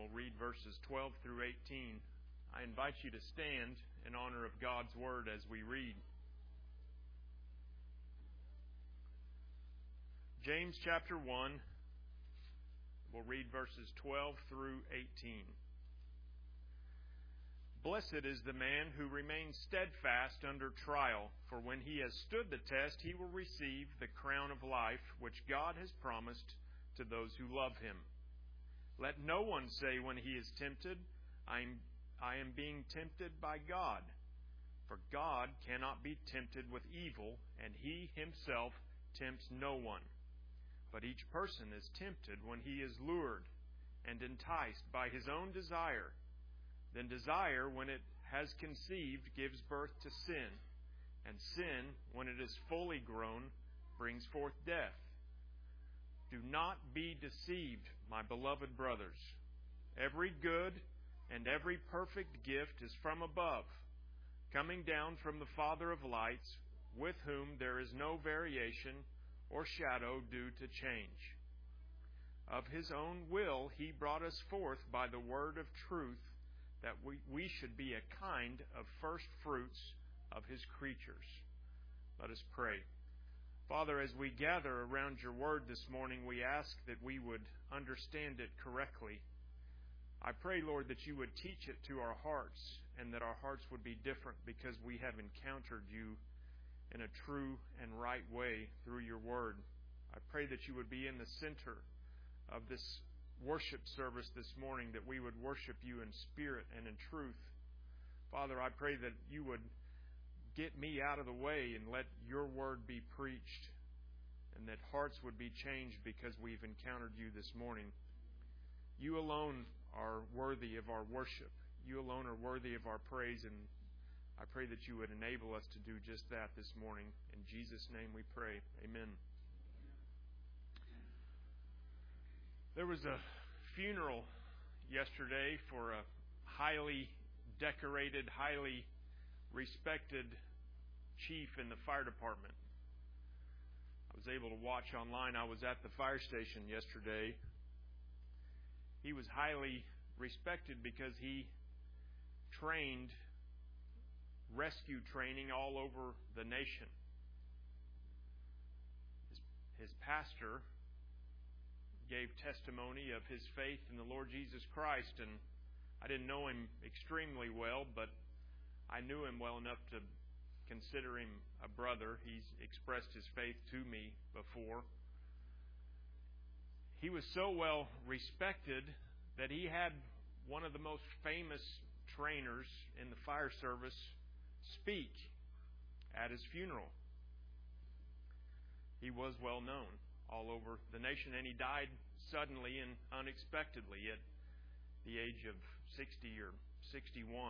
we'll read verses 12 through 18. I invite you to stand in honor of God's Word as we read. James chapter 1, we'll read verses 12 through 18. Blessed is the man who remains steadfast under trial, for when he has stood the test, he will receive the crown of life which God has promised to those who love Him. Let no one say when he is tempted, I am being tempted by God. For God cannot be tempted with evil, and He Himself tempts no one. But each person is tempted when he is lured and enticed by his own desire. Then desire, when it has conceived, gives birth to sin. And sin, when it is fully grown, brings forth death. Do not be deceived, my beloved brothers. Every good and every perfect gift is from above, coming down from the Father of lights, with whom there is no variation or shadow due to change. Of His own will He brought us forth by the word of truth, that we should be a kind of first fruits of His creatures. Let us pray. Father, as we gather around Your Word this morning, we ask that we would understand it correctly. I pray, Lord, that You would teach it to our hearts, and that our hearts would be different because we have encountered You in a true and right way through Your Word. I pray that You would be in the center of this worship service this morning, that we would worship You in spirit and in truth. Father, I pray that You would get me out of the way and let Your Word be preached, and that hearts would be changed because we've encountered You this morning. You alone are worthy of our worship. You alone are worthy of our praise, and I pray that You would enable us to do just that this morning. In Jesus' name we pray. Amen. There was a funeral yesterday for a highly decorated, highly respected chief in the fire department. I was able to watch online. I was at the fire station yesterday. He was highly respected because he trained rescue training all over the nation. His pastor gave testimony of his faith in the Lord Jesus Christ, and I didn't know him extremely well, but I knew him well enough to consider him a brother. He's expressed his faith to me before. He was so well respected that he had one of the most famous trainers in the fire service speak at his funeral. He was well known all over the nation, and he died suddenly and unexpectedly at the age of 60 or 61.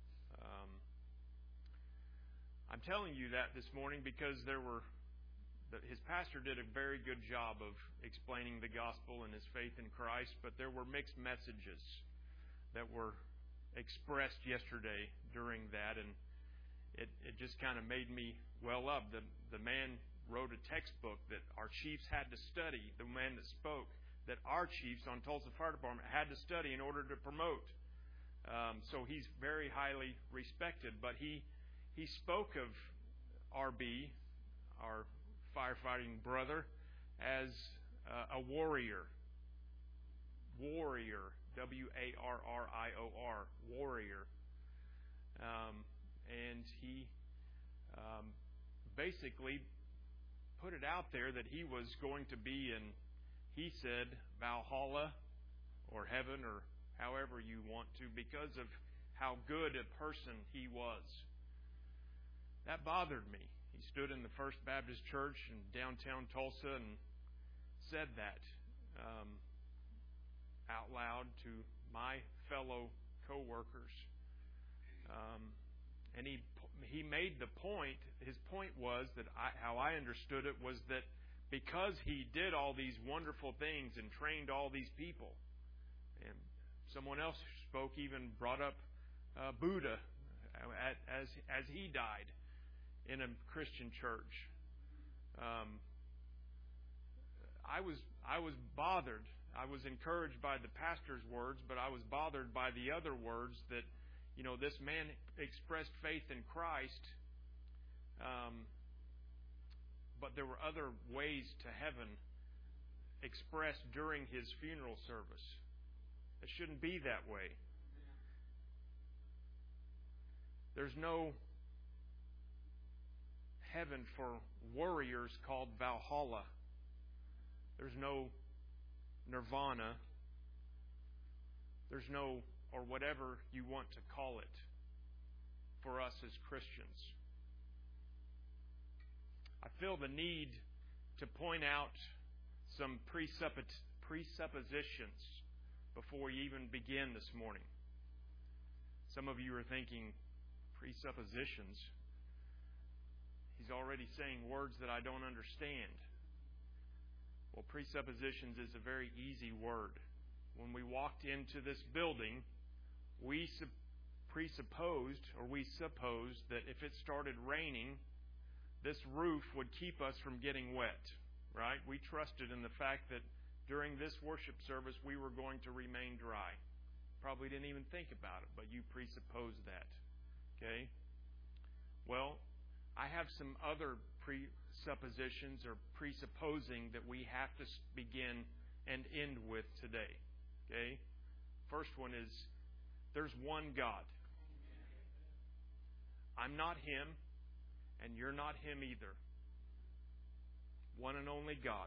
I'm telling you that this morning because his pastor did a very good job of explaining the gospel and his faith in Christ, but there were mixed messages that were expressed yesterday during that, and it just kind of made me well up. The man wrote a textbook that our chiefs had to study, the man that spoke, that our chiefs on Tulsa Fire Department had to study in order to promote. So he's very highly respected, but he spoke of RB, our firefighting brother, as a warrior. Warrior. W-A-R-R-I-O-R. Warrior. And he basically put it out there that he was going to be in, he said, Valhalla or heaven or however you want to, because of how good a person he was. That bothered me. He stood in the First Baptist Church in downtown Tulsa and said that out loud to my fellow co-workers. And he made the point, his point was that how I understood it was that because he did all these wonderful things and trained all these people, and someone else spoke, even brought up Buddha as he died in a Christian church. I was bothered I was encouraged by the pastor's words, but I was bothered by the other words that, this man expressed faith in Christ, but there were other ways to heaven expressed during his funeral service. It shouldn't be that way. There's no heaven for warriors called Valhalla. There's no nirvana. There's no, or whatever you want to call it, for us as Christians. I feel the need to point out some presuppositions before we even begin this morning. Some of you are thinking, presuppositions? He's already saying words that I don't understand. Well, presuppositions is a very easy word. When we walked into this building, we supposed that if it started raining, this roof would keep us from getting wet, right? We trusted in the fact that during this worship service we were going to remain dry. Probably didn't even think about it, but you presupposed that. Okay? Well, I have some other presuppositions or presupposing that we have to begin and end with today. Okay? First one is, there's one God. I'm not Him, and you're not Him either. One and only God.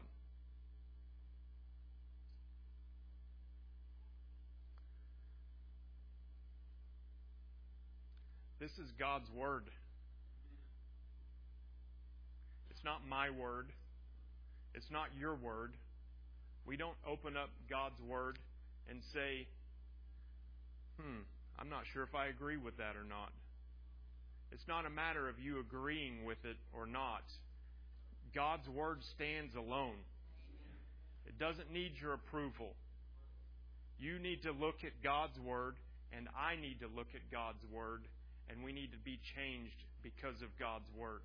This is God's Word. It's not my word. It's not your word. We don't open up God's Word and say, I'm not sure if I agree with that or not. It's not a matter of you agreeing with it or not. God's Word stands alone. It doesn't need your approval. You need to look at God's Word, and I need to look at God's Word, and we need to be changed because of God's Word.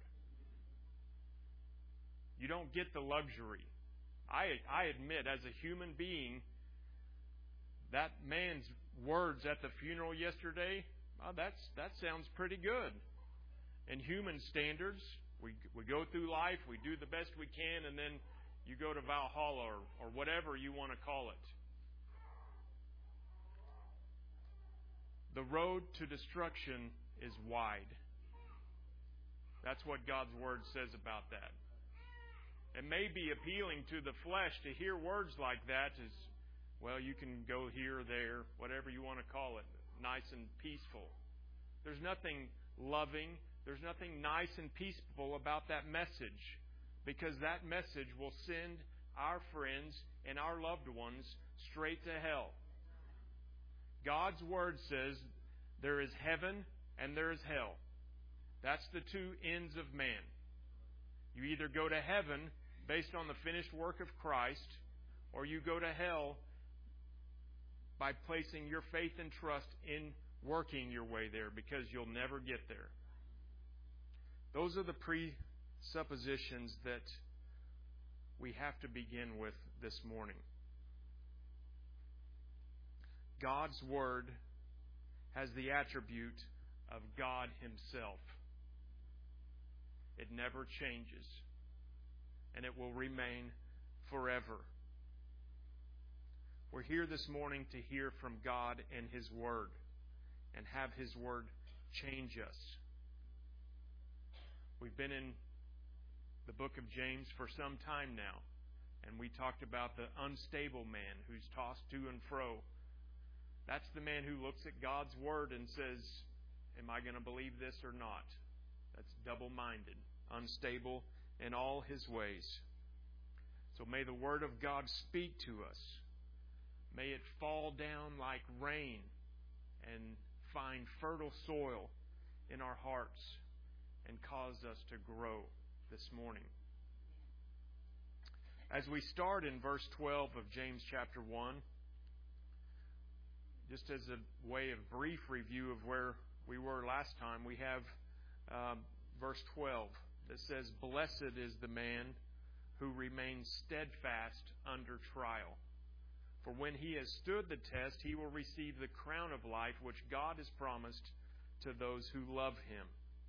You don't get the luxury. I admit, as a human being, that man's words at the funeral yesterday, that sounds pretty good. In human standards, we go through life, we do the best we can, and then you go to Valhalla or whatever you want to call it. The road to destruction is wide. That's what God's Word says about that. It may be appealing to the flesh to hear words like that as, well, you can go here or there, whatever you want to call it, nice and peaceful. There's nothing loving, there's nothing nice and peaceful about that message, because that message will send our friends and our loved ones straight to hell. God's Word says there is heaven and there is hell. That's the two ends of man. You either go to heaven based on the finished work of Christ, or you go to hell by placing your faith and trust in working your way there, because you'll never get there. Those are the presuppositions that we have to begin with this morning. God's Word has the attribute of God Himself. It never changes, and it will remain forever. We're here this morning to hear from God and His Word, and have His Word change us. We've been in the book of James for some time now, and we talked about the unstable man who's tossed to and fro. That's the man who looks at God's Word and says, am I going to believe this or not? That's double-minded, unstable in all his ways. So may the Word of God speak to us. May it fall down like rain and find fertile soil in our hearts and cause us to grow this morning. As we start in verse 12 of James chapter 1, just as a way of brief review of where we were last time, we have verse 12 that says, "Blessed is the man who remains steadfast under trial, For when he has stood the test, he will receive the crown of life which God has promised to those who love Him.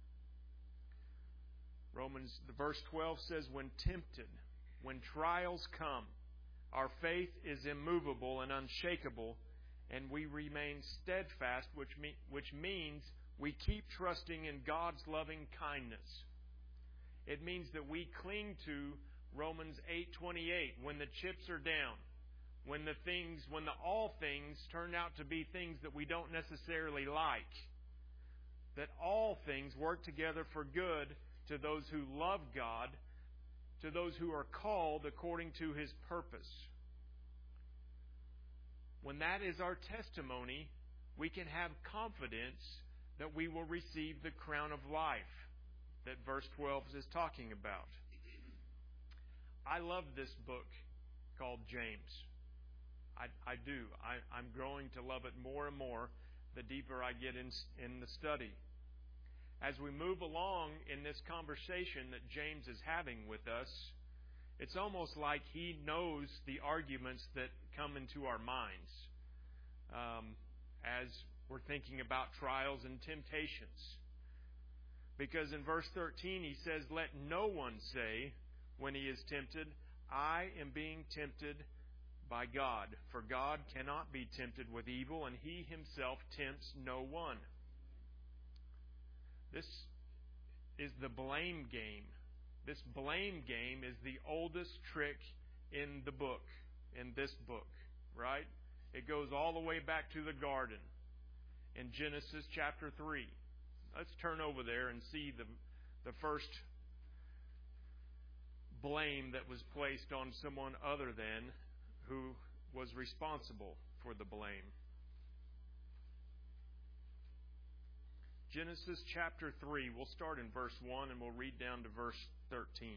Verse 12 says, when tempted, when trials come, our faith is immovable and unshakable, and we remain steadfast, which means we keep trusting in God's loving kindness. It means that we cling to Romans 8:28 when the chips are down, when all things turn out to be things that we don't necessarily like, that all things work together for good to those who love God, to those who are called according to His purpose. When that is our testimony, we can have confidence that we will receive the crown of life that verse 12 is talking about. I love this book called James. I do. I'm growing to love it more and more the deeper I get in the study. As we move along in this conversation that James is having with us, it's almost like he knows the arguments that come into our minds as we're thinking about trials and temptations. Because in verse 13 he says, let no one say when he is tempted, I am being tempted by God. For God cannot be tempted with evil, and He Himself tempts no one. This is the blame game. This blame game is the oldest trick in the book, in this book, right? It goes all the way back to the garden in Genesis chapter 3. Let's turn over there and see the first blame that was placed on someone other than who was responsible for the blame. Genesis chapter 3, we'll start in verse 1 and we'll read down to verse 13.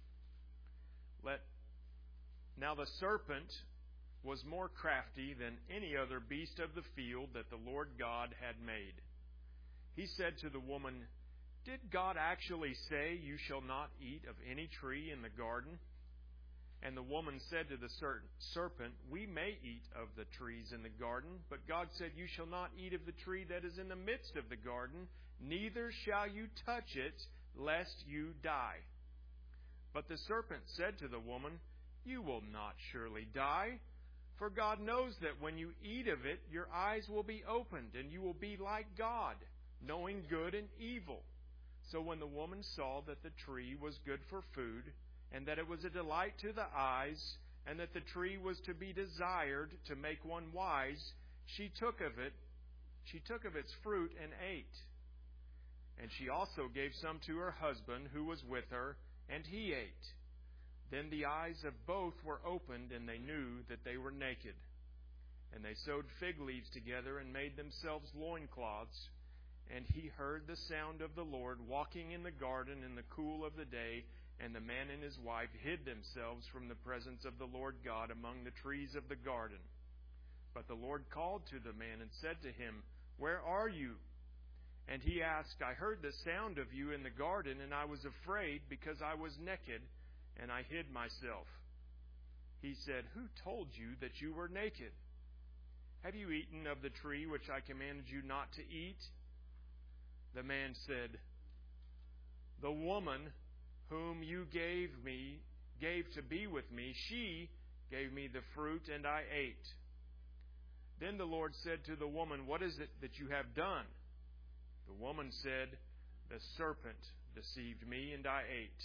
Now the serpent was more crafty than any other beast of the field that the Lord God had made. He said to the woman, did God actually say, you shall not eat of any tree in the garden? And the woman said to the serpent, we may eat of the trees in the garden, but God said, you shall not eat of the tree that is in the midst of the garden, neither shall you touch it, lest you die. But the serpent said to the woman, you will not surely die, for God knows that when you eat of it, your eyes will be opened, and you will be like God, knowing good and evil. So when the woman saw that the tree was good for food, and that it was a delight to the eyes, and that the tree was to be desired to make one wise, she took of its fruit and ate. And she also gave some to her husband who was with her, and he ate. Then the eyes of both were opened, and they knew that they were naked. And they sewed fig leaves together and made themselves loincloths. And he heard the sound of the Lord walking in the garden in the cool of the day, and the man and his wife hid themselves from the presence of the Lord God among the trees of the garden. But the Lord called to the man and said to him, where are you? And he asked, I heard the sound of you in the garden, and I was afraid because I was naked, and I hid myself. He said, who told you that you were naked? Have you eaten of the tree which I commanded you not to eat? The man said, the woman whom you gave to be with me, she gave me the fruit, and I ate. Then the Lord said to the woman, what is it that you have done? The woman said, the serpent deceived me, and I ate.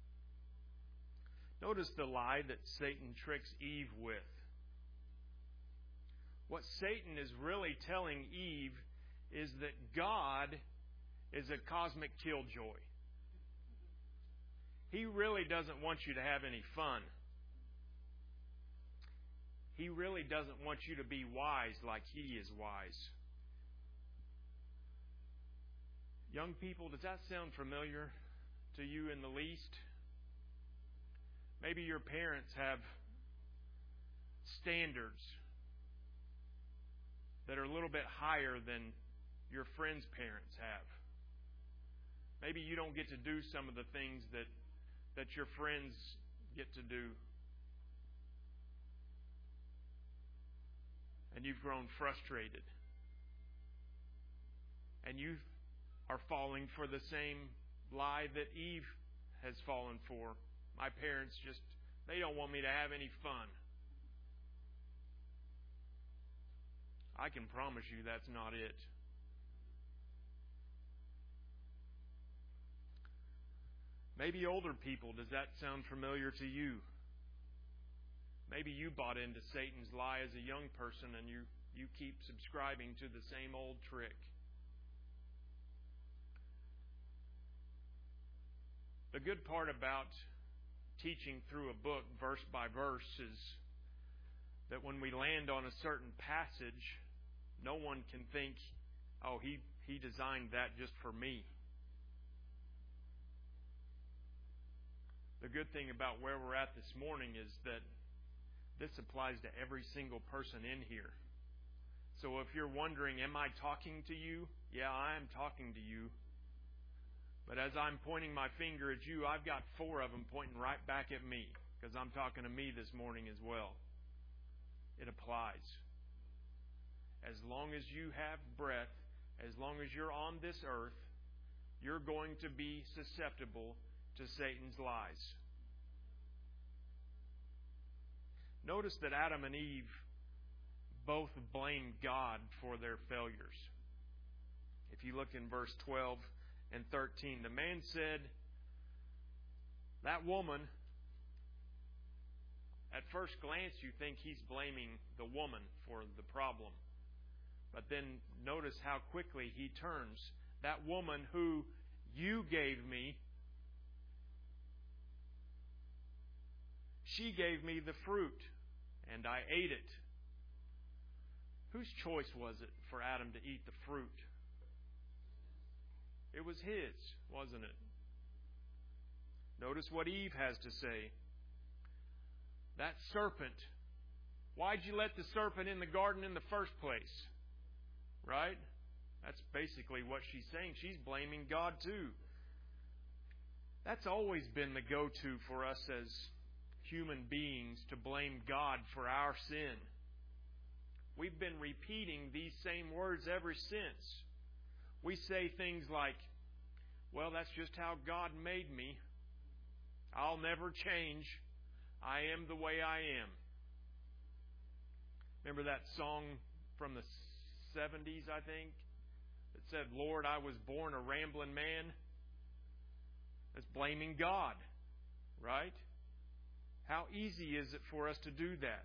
Notice the lie that Satan tricks Eve with. What Satan is really telling Eve is that God is a cosmic killjoy. He really doesn't want you to have any fun. He really doesn't want you to be wise like He is wise. Young people, does that sound familiar to you in the least? Maybe your parents have standards that are a little bit higher than your friends' parents have. Maybe you don't get to do some of the things that your friends get to do. and you've grown frustrated. And you are falling for the same lie that Eve has fallen for. My parents they don't want me to have any fun. I can promise you that's not it. Maybe older people, does that sound familiar to you? Maybe you bought into Satan's lie as a young person and you keep subscribing to the same old trick. The good part about teaching through a book verse by verse is that when we land on a certain passage, no one can think, oh, he designed that just for me. The good thing about where we're at this morning is that this applies to every single person in here. So if you're wondering, am I talking to you? Yeah, I am talking to you. But as I'm pointing my finger at you, I've got 4 of them pointing right back at me, because I'm talking to me this morning as well. It applies. As long as you have breath, as long as you're on this earth, you're going to be susceptible to Satan's lies. Notice that Adam and Eve both blamed God for their failures. If you look in verse 12 and 13, the man said, that woman, at first glance you think he's blaming the woman for the problem. But then notice how quickly he turns. That woman who you gave me, she gave me the fruit, and I ate it. Whose choice was it for Adam to eat the fruit? It was his, wasn't it? Notice what Eve has to say. That serpent, why'd you let the serpent in the garden in the first place? Right? That's basically what she's saying. She's blaming God too. That's always been the go-to for us as human beings, to blame God for our sin. We've been repeating these same words ever since. We say things like, well, that's just how God made me. I'll never change. I am the way I am. Remember that song from the 70s, I think, that said, Lord, I was born a rambling man? That's blaming God, right? How easy is it for us to do that?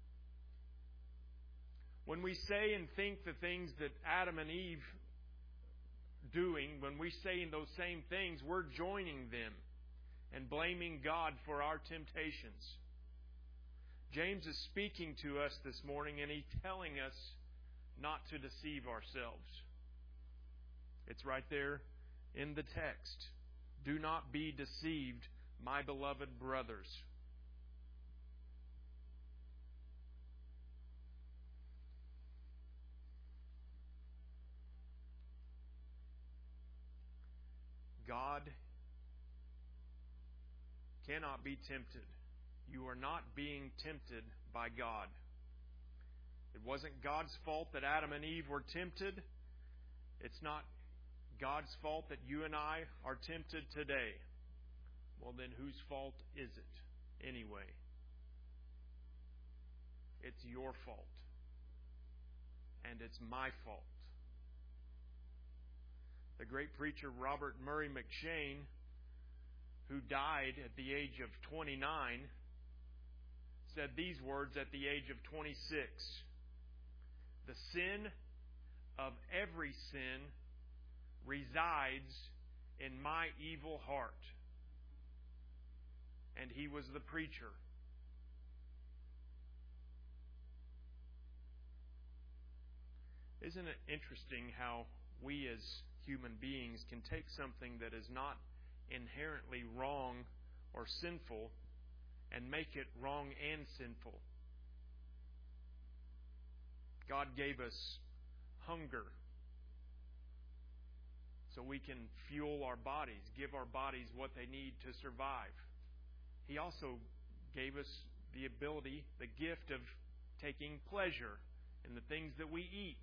When we say and think the things that Adam and Eve doing, when we say those same things, we're joining them and blaming God for our temptations. James is speaking to us this morning, and he's telling us not to deceive ourselves. It's right there in the text. Do not be deceived, my beloved brothers. God cannot be tempted. You are not being tempted by God. It wasn't God's fault that Adam and Eve were tempted. It's not God's fault that you and I are tempted today. Well, then whose fault is it anyway? It's your fault. And it's my fault. The great preacher Robert Murray McCheyne, who died at the age of 29, said these words at the age of 26. The sin of every sin resides in my evil heart. And he was the preacher. Isn't it interesting how we as human beings can take something that is not inherently wrong or sinful and make it wrong and sinful? God gave us hunger so we can fuel our bodies, give our bodies what they need to survive. He also gave us the ability, the gift of taking pleasure in the things that we eat.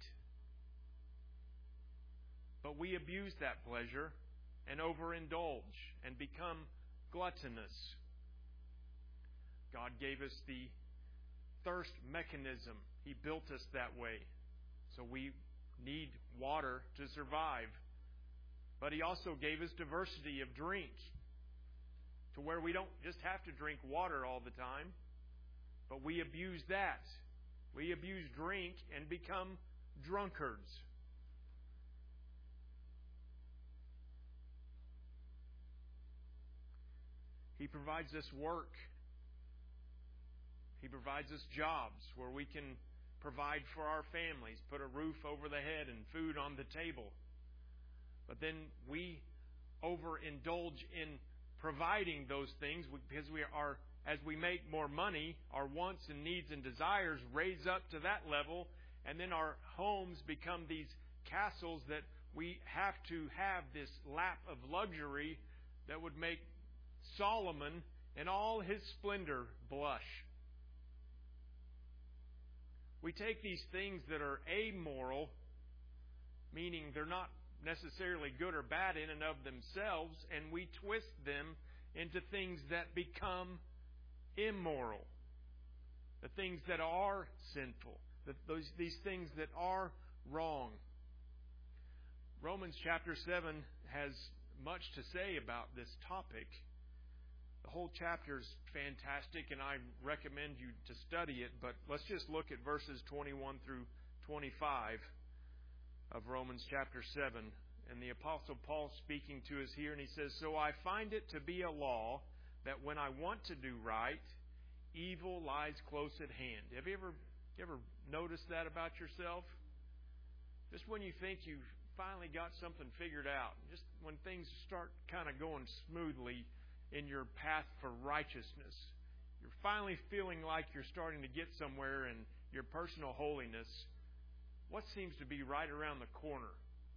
But we abuse that pleasure and overindulge and become gluttonous. God gave us the thirst mechanism. He built us that way. So we need water to survive. But He also gave us diversity of drink, to where we don't just have to drink water all the time, but we abuse that. We abuse drink and become drunkards. He provides us work. He provides us jobs where we can provide for our families, put a roof over the head and food on the table. But then we overindulge in providing those things because as we make more money, our wants and needs and desires raise up to that level, and then our homes become these castles that we have to have this lap of luxury that would make Solomon in all his splendor blush. We take these things that are amoral, meaning they're not necessarily good or bad in and of themselves, and we twist them into things that become immoral. The things that are sinful. These things that are wrong. Romans chapter 7 has much to say about this topic. The whole chapter is fantastic, and I recommend you to study it, but let's just look at verses 21 through 25 of Romans chapter 7. And the Apostle Paul speaking to us here, and he says, "So I find it to be a law that when I want to do right, evil lies close at hand." Have you ever noticed that about yourself? Just when you think you've finally got something figured out, just when things start kind of going smoothly in your path for righteousness, you're finally feeling like you're starting to get somewhere in your personal holiness, what seems to be right around the corner?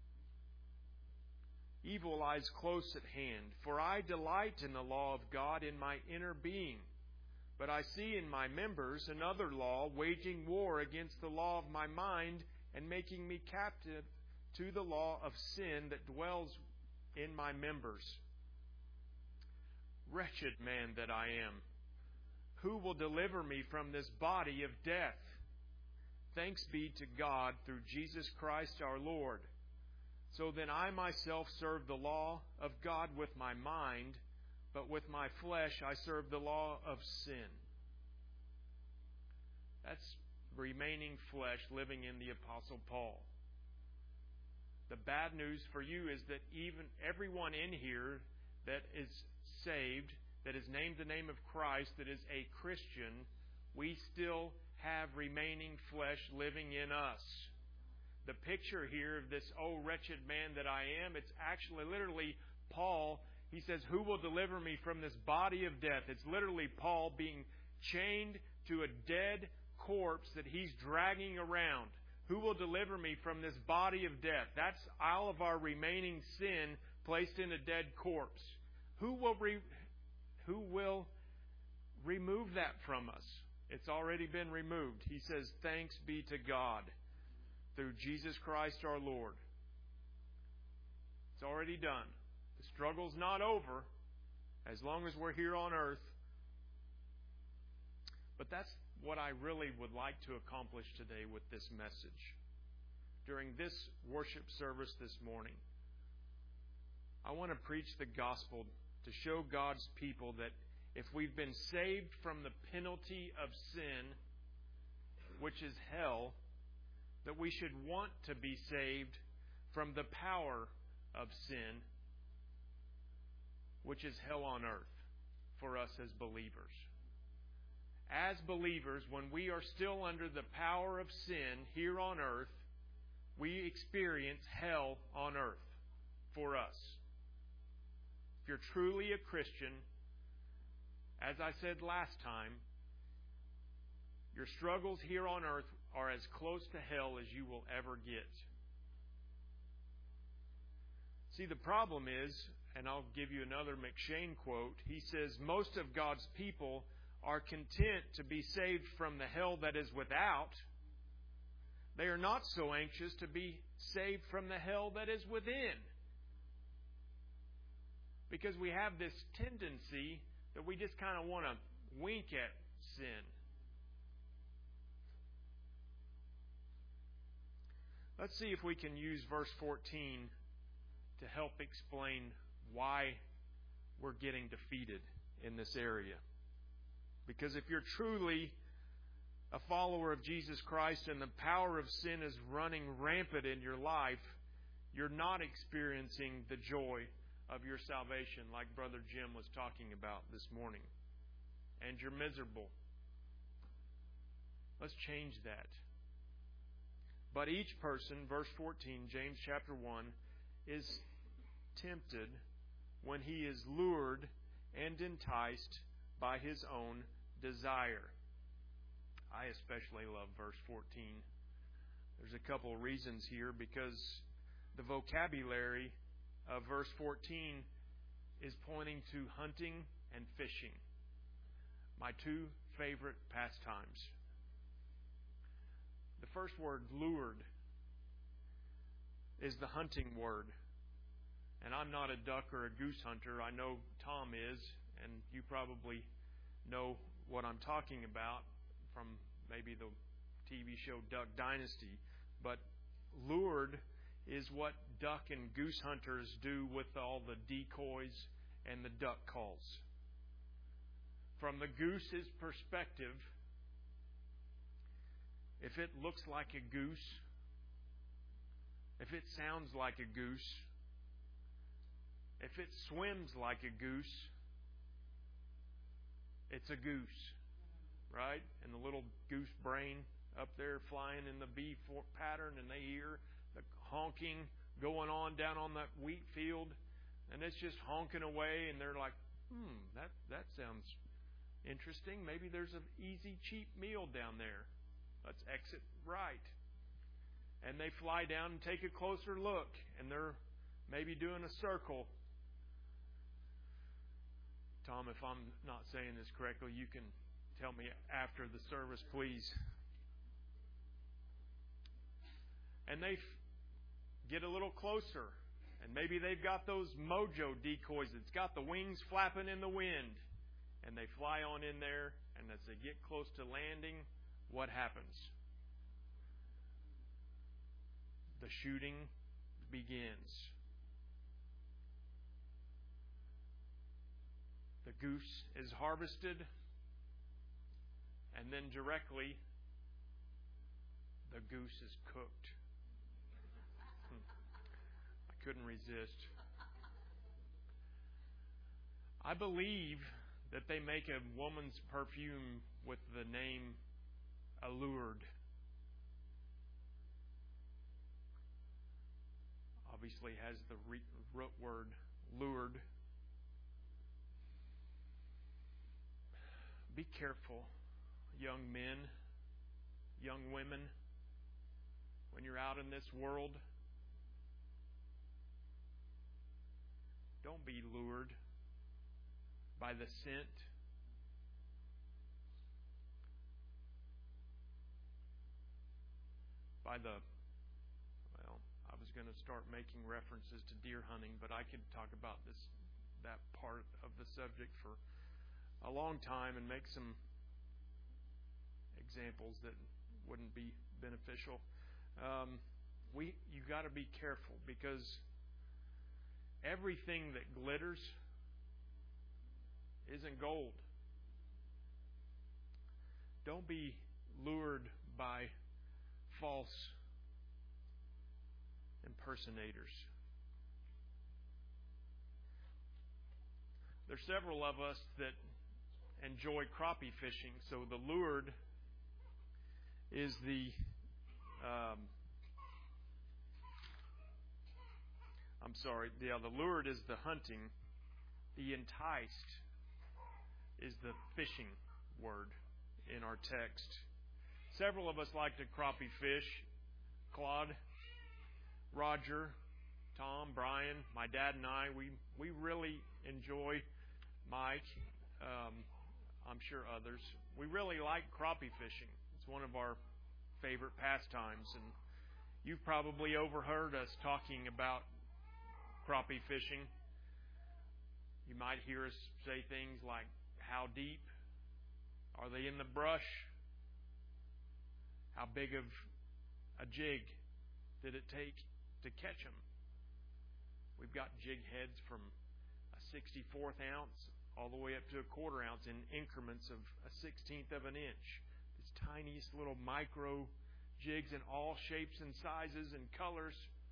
Evil lies close at hand. For I delight in the law of God in my inner being. But I see in my members another law, waging war against the law of my mind and making me captive to the law of sin that dwells in my members. Wretched man that I am, who will deliver me from this body of death? Thanks be to God through Jesus Christ our Lord. So then I myself serve the law of God with my mind, but with my flesh I serve the law of sin. That's remaining flesh living in the Apostle Paul. The bad news for you is that even everyone in here that is saved, that is named the name of Christ, that is a Christian, we still have remaining flesh living in us. The picture here of this, "Oh, wretched man that I am," it's actually literally Paul. He says, "Who will deliver me from this body of death?" It's literally Paul being chained to a dead corpse that he's dragging around. Who will deliver me from this body of death? That's all of our remaining sin placed in a dead corpse. Who will remove that from us? It's already been removed. He says, "Thanks be to God through Jesus Christ our Lord." It's already done. The struggle's not over as long as we're here on earth. But that's what I really would like to accomplish today with this message. During this worship service this morning, I want to preach the gospel to show God's people that if we've been saved from the penalty of sin, which is hell, that we should want to be saved from the power of sin, which is hell on earth, for us as believers. As believers, when we are still under the power of sin here on earth, we experience hell on earth for us. If you're truly a Christian, as I said last time, your struggles here on earth are as close to hell as you will ever get. See, the problem is, and I'll give you another McShane quote, he says, most of God's people are content to be saved from the hell that is without, They are not so anxious to be saved from the hell that is within. Because we have this tendency that we just kind of want to wink at sin. Let's see if we can use verse 14 to help explain why we're getting defeated in this area. Because if you're truly a follower of Jesus Christ and the power of sin is running rampant in your life, you're not experiencing the joy of your salvation like Brother Jim was talking about this morning. And you're miserable. Let's change that. But each person, verse 14, James chapter 1, is tempted when he is lured and enticed by his own desire. I especially love verse 14. There's a couple of reasons here, because the vocabulary of verse 14 is pointing to hunting and fishing, my two favorite pastimes. The first word, lured, is the hunting word. And I'm not a duck or a goose hunter. I know Tom is, and you probably know what I'm talking about from maybe the TV show Duck Dynasty. But lured is what duck and goose hunters do with all the decoys and the duck calls. From the goose's perspective, if it looks like a goose, if it sounds like a goose, if it swims like a goose, it's a goose, right? And the little goose brain up there flying in the V pattern, and they hear the honking going on down on that wheat field, and it's just honking away, and they're like, that sounds interesting. Maybe there's an easy, cheap meal down there. Let's exit right. And they fly down and take a closer look, and they're maybe doing a circle. Tom, if I'm not saying this correctly, you can tell me after the service, please. And they get a little closer, and maybe they've got those mojo decoys that's got the wings flapping in the wind, and they fly on in there, and as they get close to landing, what happens? The shooting begins. The goose is harvested, and then directly the goose is cooked. I couldn't resist. I believe that they make a woman's perfume with the name Allured. Obviously has the root word lured. Be careful, young men, young women, when you're out in this world. Don't be lured by the scent. I was going to start making references to deer hunting, but I could talk about that part of the subject for a long time and make some examples that wouldn't be beneficial. You got to be careful, because everything that glitters isn't gold. Don't be lured by false impersonators. There's several of us that enjoy crappie fishing, so the lured is the the lured is the hunting. The enticed is the fishing word in our text. Several of us like to crappie fish. Claude, Roger, Tom, Brian, my dad and I, we really enjoy. Mike, I'm sure others. We really like crappie fishing. It's one of our favorite pastimes. And you've probably overheard us talking about crappie fishing. You might hear us say things like, how deep? Are they in the brush? How big of a jig did it take to catch them? We've got jig heads from a 64th ounce all the way up to a quarter ounce in increments of a 16th of an inch. These tiniest little micro jigs in all shapes and sizes and colors.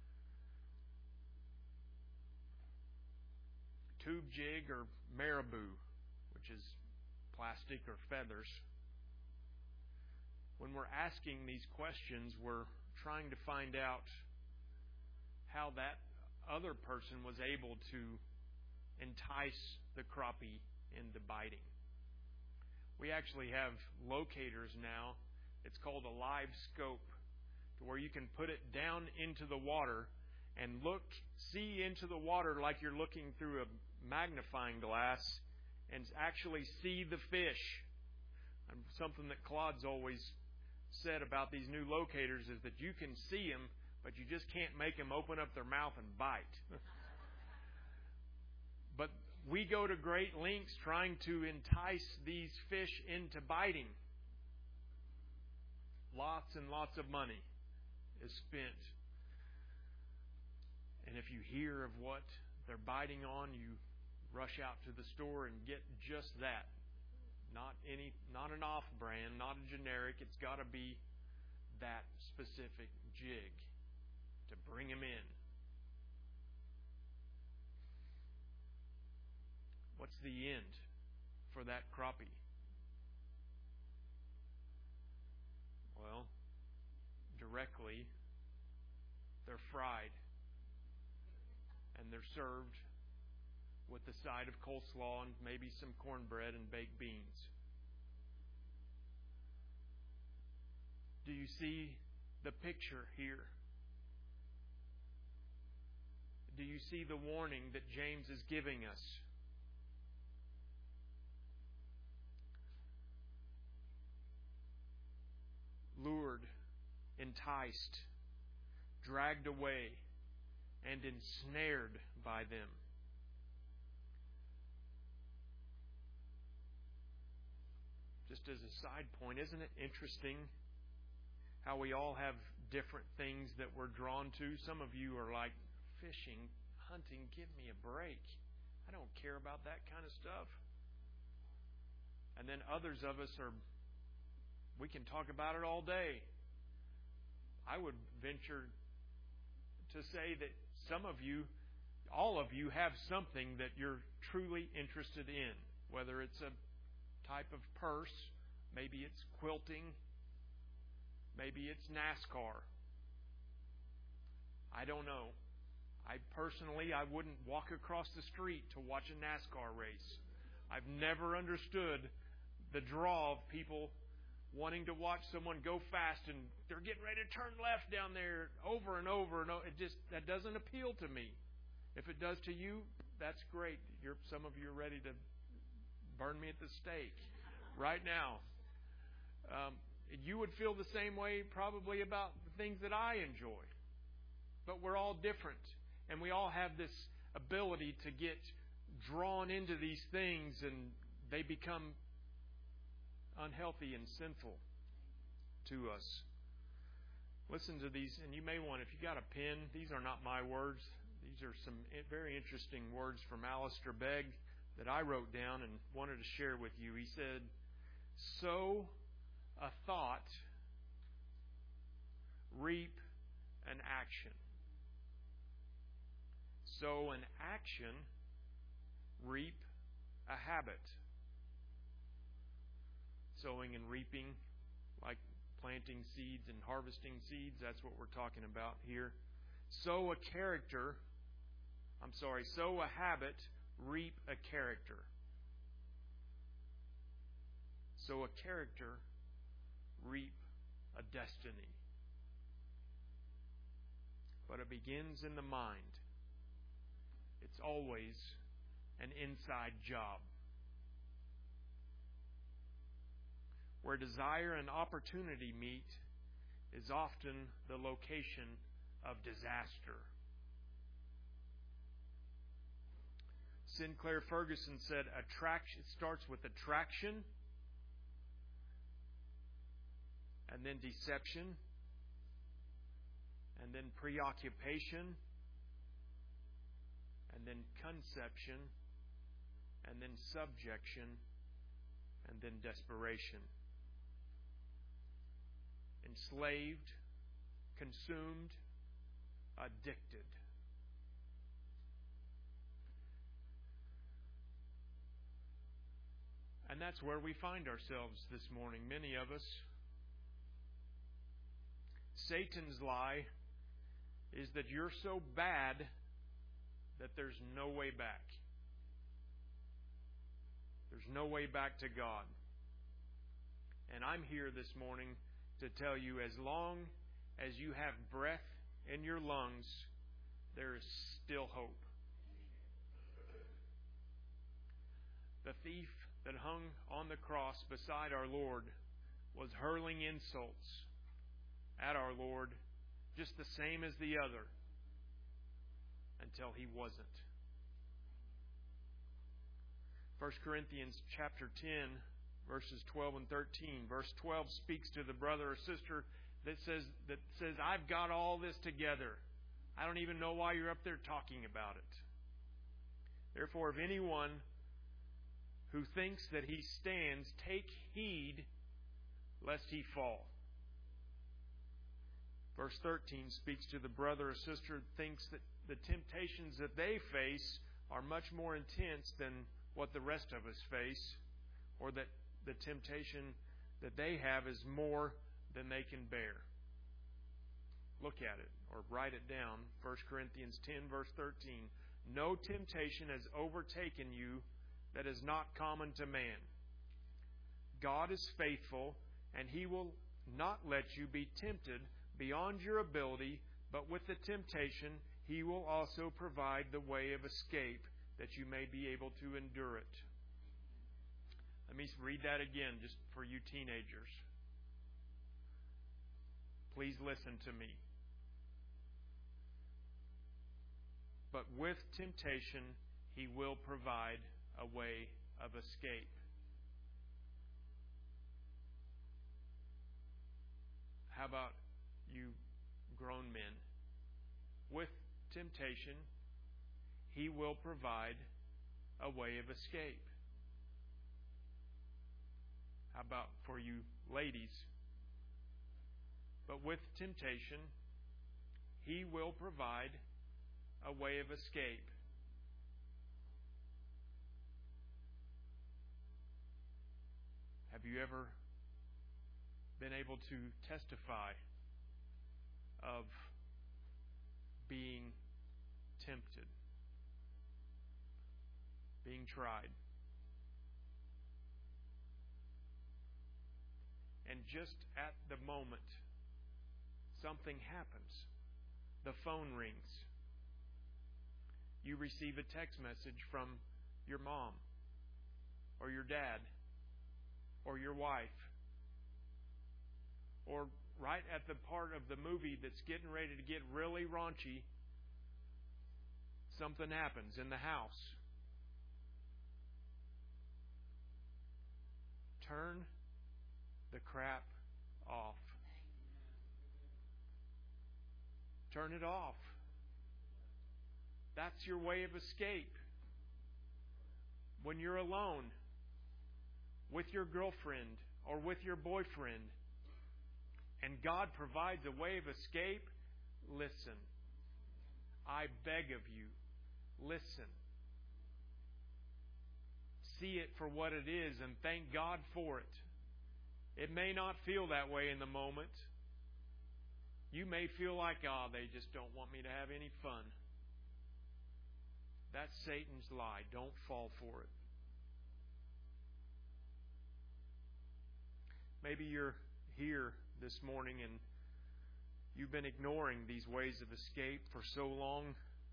Tube jig or marabou, which is plastic or feathers. When we're asking these questions, we're trying to find out how that other person was able to entice the crappie into biting. We actually have locators now. It's called a live scope, to where you can put it down into the water and see into the water like you're looking through a magnifying glass and actually see the fish. And something that Claude's always said about these new locators is that you can see them, but you just can't make them open up their mouth and bite. But we go to great lengths trying to entice these fish into biting. Lots and lots of money is spent. And if you hear of what they're biting on, you rush out to the store and get just that. Not an off-brand, not a generic. It's got to be that specific jig to bring them in. What's the end for that crappie? Well, directly, they're fried and they're served with a side of coleslaw and maybe some cornbread and baked beans. Do you see the picture here? Do you see the warning that James is giving us? Lured, enticed, dragged away, and ensnared by them. Just as a side point, isn't it interesting how we all have different things that we're drawn to? Some of you are like, fishing, hunting, give me a break. I don't care about that kind of stuff. And then others of us we can talk about it all day. I would venture to say that some of you, all of you, have something that you're truly interested in. Whether it's a type of purse, maybe it's quilting, maybe it's NASCAR. I don't know. I wouldn't walk across the street to watch a NASCAR race. I've never understood the draw of people wanting to watch someone go fast and they're getting ready to turn left down there over and over and over. That doesn't appeal to me. If it does to you, that's great. Some of you are ready to burn me at the stake right now. You would feel the same way probably about the things that I enjoy. But we're all different. And we all have this ability to get drawn into these things, and they become unhealthy and sinful to us. Listen to these, and you may want, if you got a pen, these are not my words. These are some very interesting words from Alistair Begg that I wrote down and wanted to share with you. He said, sow a thought, reap an action. Sow an action, reap a habit. Sowing and reaping, like planting seeds and harvesting seeds, that's what we're talking about here. Sow a habit, reap a character. Sow a character, reap a destiny. But it begins in the mind. It's always an inside job. Where desire and opportunity meet, is often the location of disaster. Sinclair Ferguson said, "Attraction starts with attraction, and then deception, and then preoccupation, and then conception, and then subjection, and then desperation. Enslaved, consumed, addicted." And that's where we find ourselves this morning, many of us. Satan's lie is that you're so bad that there's no way back. There's no way back to God. And I'm here this morning to tell you, as long as you have breath in your lungs, there is still hope. The thief that hung on the cross beside our Lord was hurling insults at our Lord just the same as the other, until he wasn't. 1 Corinthians chapter 10, verses 12 and 13. Verse 12 speaks to the brother or sister that says, "I've got all this together. I don't even know why you're up there talking about it. Therefore, if anyone who thinks that he stands, take heed lest he fall." Verse 13 speaks to the brother or sister that thinks that the temptations that they face are much more intense than what the rest of us face, or that the temptation that they have is more than they can bear. Look at it, or write it down. 1 Corinthians 10, verse 13. "No temptation has overtaken you that is not common to man. God is faithful, and He will not let you be tempted beyond your ability, but with the temptation He will also provide the way of escape, that you may be able to endure it." Let me read that again, just for you teenagers. Please listen to me. "But with temptation He will provide a way of escape." How about you grown men? With temptation, He will provide a way of escape. How about for you ladies? But with temptation, He will provide a way of escape. Have you ever been able to testify of being tempted, being tried? And just at the moment, something happens. The phone rings. You receive a text message from your mom, or your dad, or your wife. Or right at the part of the movie that's getting ready to get really raunchy, something happens in the house. Turn the crap off. Turn it off. That's your way of escape. When you're alone with your girlfriend or with your boyfriend, and God provides a way of escape, listen. I beg of you, listen. See it for what it is and thank God for it. It may not feel that way in the moment. You may feel like, they just don't want me to have any fun. That's Satan's lie. Don't fall for it. Maybe you're here this morning and you've been ignoring these ways of escape for so long.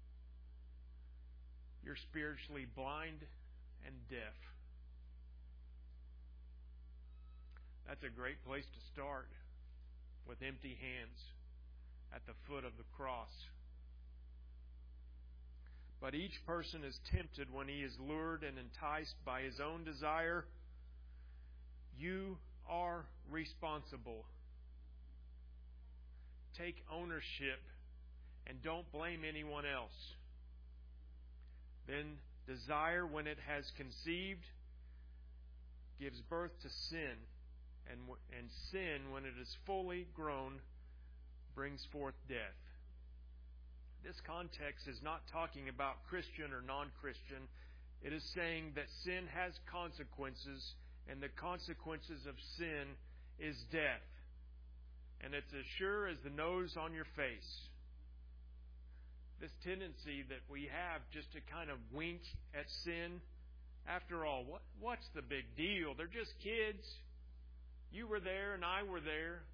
You're spiritually blind and deaf. That's a great place to start. with empty hands at the foot of the cross. But each person is tempted when he is lured and enticed by his own desire. You are responsible. Take ownership and don't blame anyone else. Then desire, when it has conceived, gives birth to sin. And sin, when it is fully grown, brings forth death. This context is not talking about Christian or non-Christian. It is saying that sin has consequences, and the consequences of sin is death. And it's as sure as the nose on your face. This tendency that we have just to kind of wink at sin. After all, what's the big deal? They're just kids. You were there and I were there.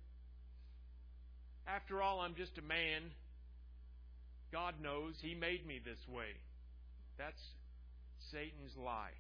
After all, I'm just a man. God knows He made me this way. That's Satan's lie.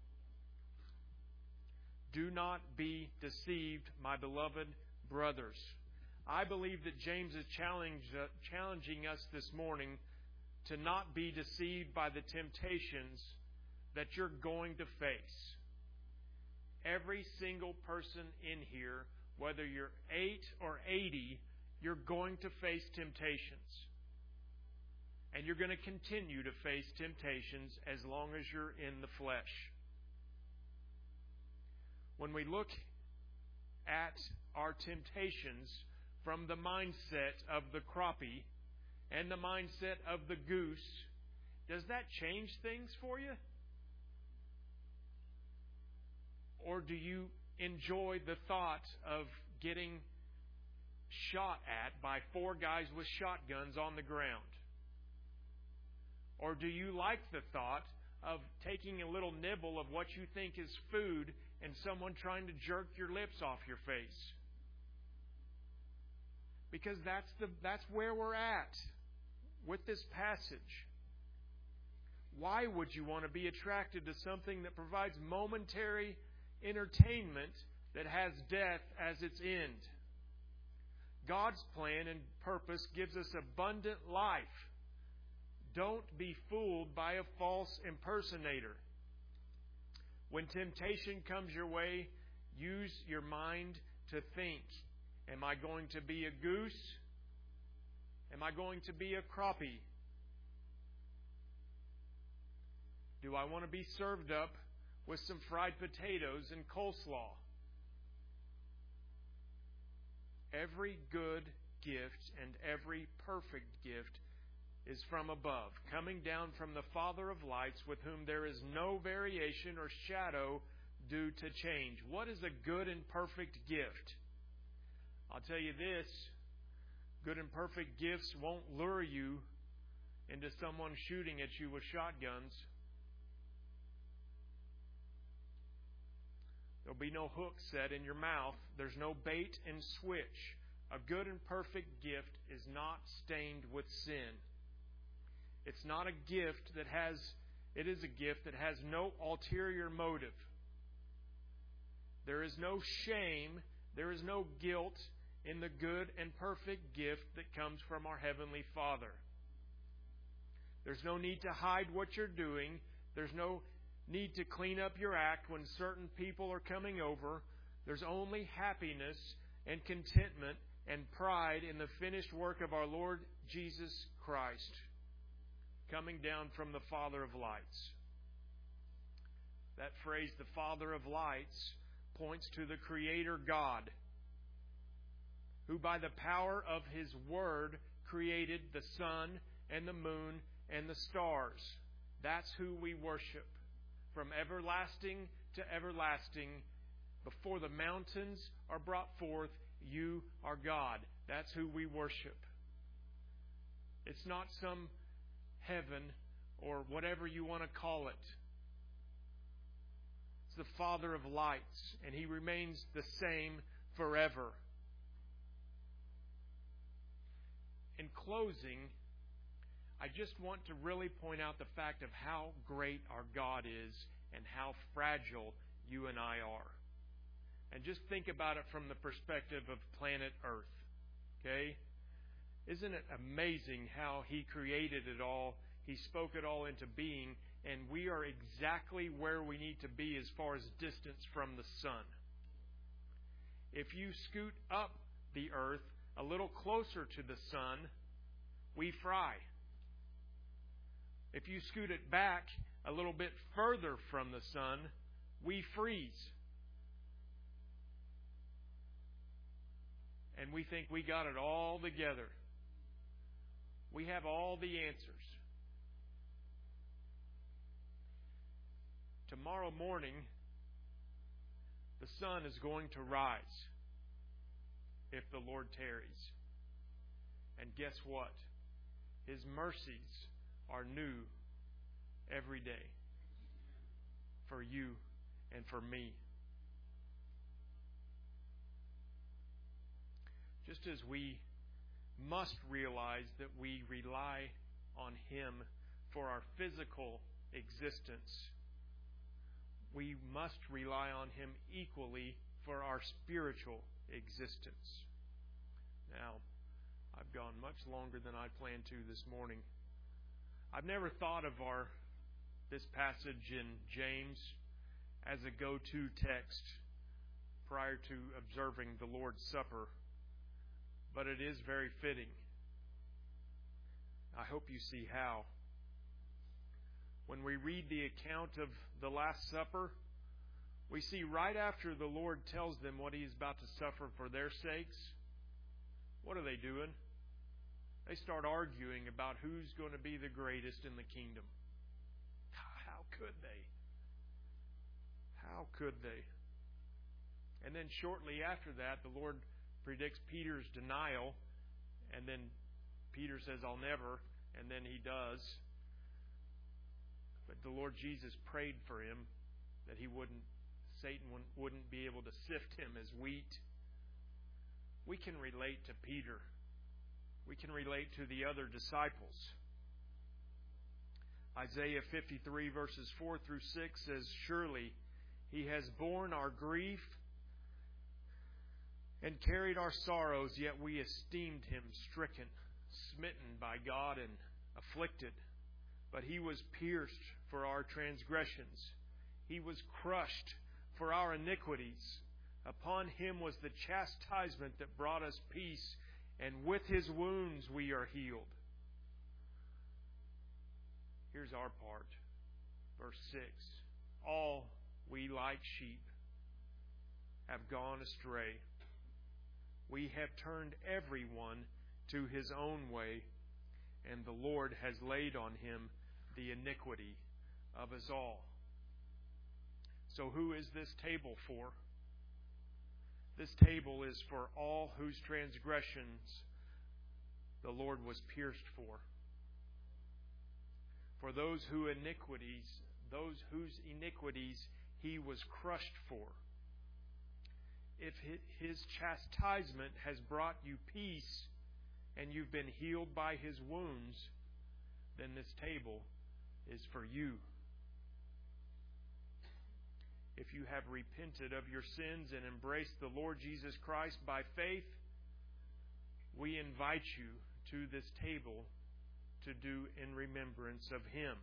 Do not be deceived, my beloved brothers. I believe that James is challenging us this morning to not be deceived by the temptations that you're going to face. Every single person in here, whether you're 8 or 80, you're going to face temptations. And you're going to continue to face temptations as long as you're in the flesh. When we look at our temptations from the mindset of the crappie and the mindset of the goose, does that change things for you? Or do you enjoy the thought of getting shot at by 4 guys with shotguns on the ground? Or do you like the thought of taking a little nibble of what you think is food and someone trying to jerk your lips off your face? Because that's where we're at with this passage. Why would you want to be attracted to something that provides momentary entertainment that has death as its end? God's plan and purpose gives us abundant life. Don't be fooled by a false impersonator. When temptation comes your way, use your mind to think. Am I going to be a goose? Am I going to be a crappie? Do I want to be served up with some fried potatoes and coleslaw? Every good gift and every perfect gift is from above, coming down from the Father of lights, with whom there is no variation or shadow due to change. What is a good and perfect gift? I'll tell you this, good and perfect gifts won't lure you into someone shooting at you with shotguns. There'll be no hook set in your mouth. There's no bait and switch. A good and perfect gift is not stained with sin. It's not a gift that has, it is a gift that has no ulterior motive. There is no shame, there is no guilt in the good and perfect gift that comes from our Heavenly Father. There's no need to hide what you're doing. There's no need to clean up your act when certain people are coming over. There's only happiness and contentment and pride in the finished work of our Lord Jesus Christ, coming down from the Father of lights. That phrase, the Father of lights, points to the Creator God, who by the power of His Word created the sun and the moon and the stars. That's who we worship. From everlasting to everlasting, before the mountains are brought forth, you are God. That's who we worship. It's not some heaven or whatever you want to call it. It's the Father of lights, and He remains the same forever. In closing, I just want to really point out the fact of how great our God is and how fragile you and I are. And just think about it from the perspective of planet Earth. Okay? Isn't it amazing how He created it all? He spoke it all into being, and we are exactly where we need to be as far as distance from the sun. If you scoot up the earth a little closer to the sun, we fry. If you scoot it back a little bit further from the sun, we freeze. And we think we got it all together. We have all the answers. Tomorrow morning, the sun is going to rise if the Lord tarries. And guess what? His mercies are new every day for you and for me. Just as we must realize that we rely on Him for our physical existence, we must rely on Him equally for our spiritual existence. Now, I've gone much longer than I planned to this morning. I've never thought of this passage in James as a go-to text prior to observing the Lord's Supper, but it is very fitting. I hope you see how. When we read the account of the Last Supper, we see right after the Lord tells them what He is about to suffer for their sakes, what are they doing? They start arguing about who's going to be the greatest in the kingdom. How could they? How could they? And then shortly after that, the Lord predicts Peter's denial, and then Peter says, "I'll never," and then he does. But the Lord Jesus prayed for him that Satan wouldn't be able to sift him as wheat. We can relate to Peter. We can relate to the other disciples. Isaiah 53 verses 4 through 6 says, "Surely He has borne our grief and carried our sorrows, yet we esteemed Him stricken, smitten by God, and afflicted. But He was pierced for our transgressions. He was crushed for our iniquities. Upon Him was the chastisement that brought us peace, and with His wounds we are healed." Here's our part. Verse 6. "All we like sheep have gone astray. We have turned everyone to his own way, and the Lord has laid on Him the iniquity of us all." So who is this table for? This table is for all whose transgressions the Lord was pierced for. For those whose iniquities He was crushed for. If His chastisement has brought you peace, and you've been healed by His wounds, then this table is for you. If you have repented of your sins and embraced the Lord Jesus Christ by faith, we invite you to this table to do in remembrance of Him.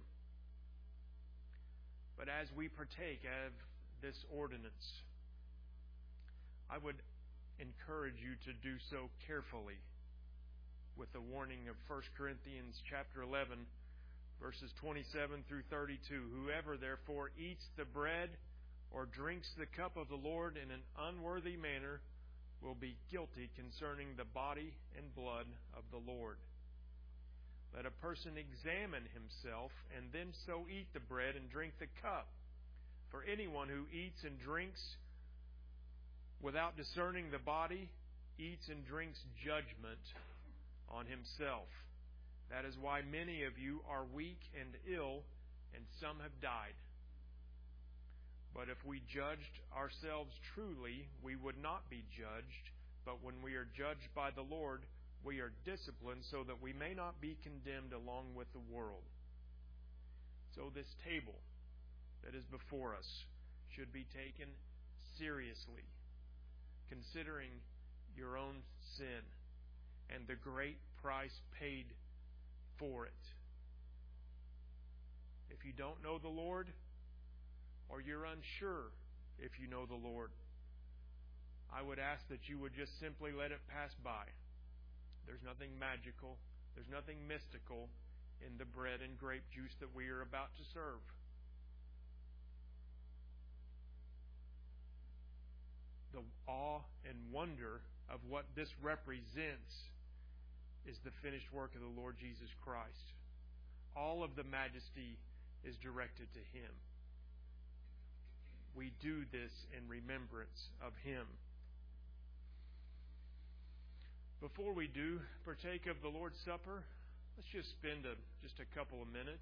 But as we partake of this ordinance, I would encourage you to do so carefully, with the warning of 1 Corinthians chapter 11, verses 27 through 32. "Whoever therefore eats the bread or drinks the cup of the Lord in an unworthy manner will be guilty concerning the body and blood of the Lord. Let a person examine himself, and then so eat the bread and drink the cup. For anyone who eats and drinks without discerning the body eats and drinks judgment on himself. That is why many of you are weak and ill, and some have died. But if we judged ourselves truly, we would not be judged. But when we are judged by the Lord, we are disciplined so that we may not be condemned along with the world." So this table that is before us should be taken seriously, considering your own sin and the great price paid for it. If you don't know the Lord, or you're unsure if you know the Lord, I would ask that you would just simply let it pass by. There's nothing magical, there's nothing mystical in the bread and grape juice that we are about to serve. The awe and wonder of what this represents is the finished work of the Lord Jesus Christ. All of the majesty is directed to Him. We do this in remembrance of Him. Before we do partake of the Lord's Supper, let's just spend just a couple of minutes